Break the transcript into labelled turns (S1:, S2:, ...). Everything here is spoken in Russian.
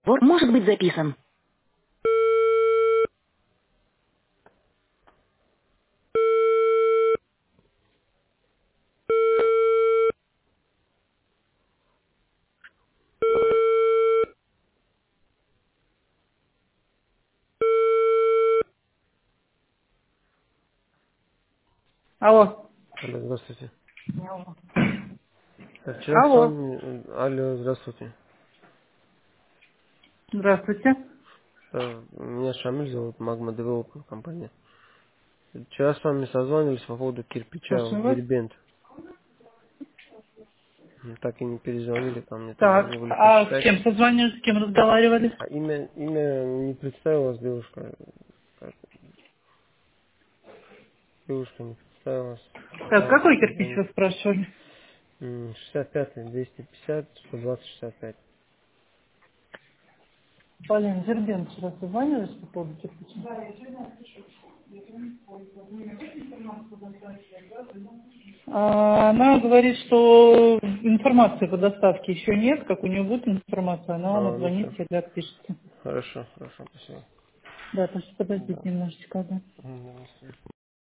S1: Разговор может быть записан. Алло.
S2: Алло, здравствуйте. Вчера с
S1: Алло.
S2: вами... Алло, здравствуйте.
S1: Здравствуйте.
S2: Меня Шамиль зовут, Magma Developer компания. Вчера с вами созванивались по поводу кирпича в
S1: Слушаю вас.
S2: Дербент. Так и не перезвонили ко мне, там
S1: Так,
S2: должны были
S1: а с
S2: почитать.
S1: кем созванивались, с кем разговаривали?
S2: А имя не представилась девушка. Как? Девушка не представилась.
S1: Так,
S2: Сказала,
S1: какой кирпич
S2: позвонить.
S1: вы спрашивали?
S2: 65 250 120 65.
S1: Полин, Дербент вчера созванивались по поводу кирпича? Она говорит, что информации по доставке еще нет. Как у нее будет информация, она вам
S2: Ну
S1: отзвонит
S2: все.
S1: или отпишется.
S2: Хорошо, спасибо.
S1: Да, подождите
S2: Да.
S1: немножечко. Да.
S2: До свидания.